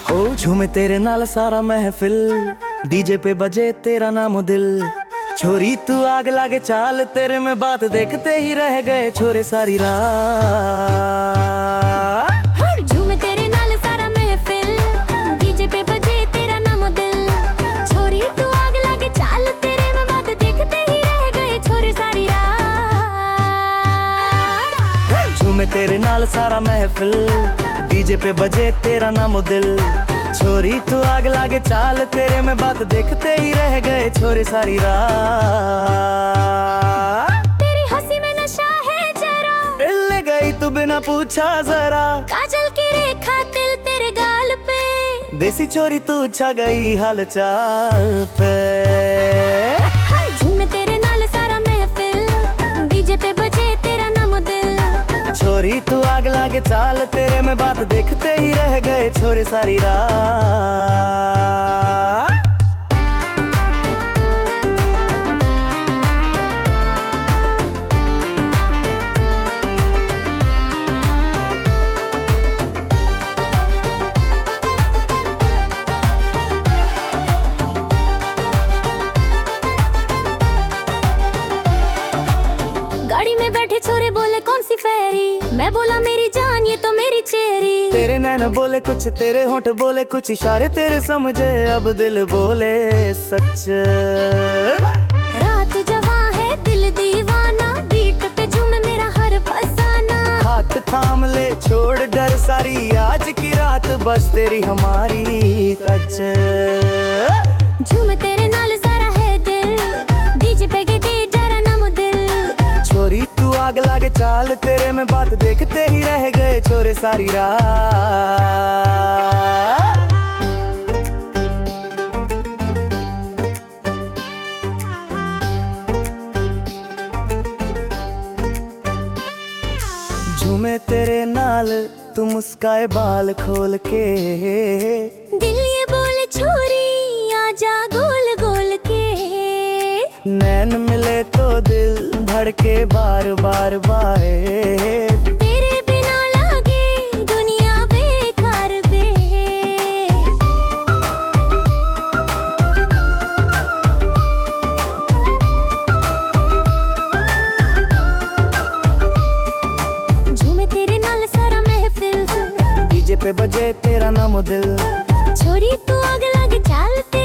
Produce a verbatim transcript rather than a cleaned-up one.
ओ झूमे तेरे नाल सारा महफिल, डीजे पे बजे तेरा नाम दिल। छोरी तू आग लागे चाल, तेरे में बात देखते ही रह गए छोरे सारी रात। झूमे तेरे नाल सारा महफिल, डीजे पे बजे तेरा नाम दिल। छोरी तू आग लागे चाल, तेरे में बात देखते ही रह गए छोरे सारी रात। झूमे तेरे नाल सारा महफिल, डीजे पे बजे तेरा नाम दिल। छोरी तू आग लागे चाल, तेरे में बात देखते ही रह गए छोरे सारी रात। तेरी हंसी में नशा है जरा, मिलने गई तू बिना पूछा जरा। काजल की रेखा तिल तेरे गाल पे, देसी छोरी तू छा गई हाल चाल पे। झूमे तेरे नाल सारा महफिल, डीजे पे बजे तेरा नाम दिल। छोरी तू आग लागे चाल, तेरे में बात देखते ही रह गए छोरे सारी रात। गाड़ी में बैठे छोरे बोले कौन सी फेरी, मैं बोला मेरी जान ये तो मेरी चेरी। तेरे नैन बोले कुछ, तेरे होंठ बोले कुछ, इशारे तेरे समझे अब दिल बोले सच। रात जवां है दिल दीवाना, बीट पे झूमे मेरा हर फसाना। हाथ थाम ले छोड़ डर सारी, आज की रात बस तेरी हमारी सच। झूमे तेरे नाल सारा है दिल, डीजे पे गे तेरा नाम दिल। छोरी तू आग लागे चाल, तेरे में बात देखते ही रह गए छोरे सारी रात। झूमे तेरे नाल तू मुस्काए बाल खोल के, दिल ये बोले छोरी आजा गोल गोल के। नैन मिले तो दिल धड़के बार बार बाए। तेरे बिना लागे दुनिया बेकार बे। झूमे तेरे नाल सारा महफिल, डीजे पे बजे तेरा नाम दिल। छोरी तू आग लागे चाल।